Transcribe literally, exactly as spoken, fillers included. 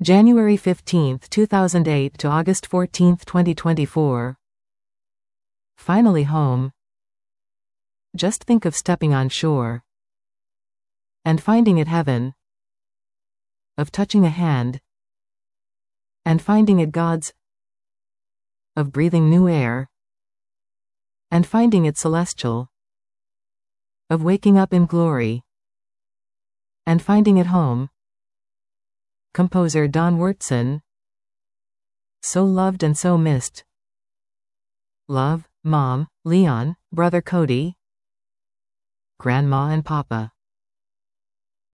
January fifteenth, two thousand eight to August fourteenth, twenty twenty-four. Finally home. Just think of stepping on shore and finding it heaven, of touching a hand and finding it God's, of breathing new air and finding it celestial, of waking up in glory and finding it home. Composer Don Wurtson. So loved and so missed. Love, Mom, Leon, Brother Cody, Grandma and Papa.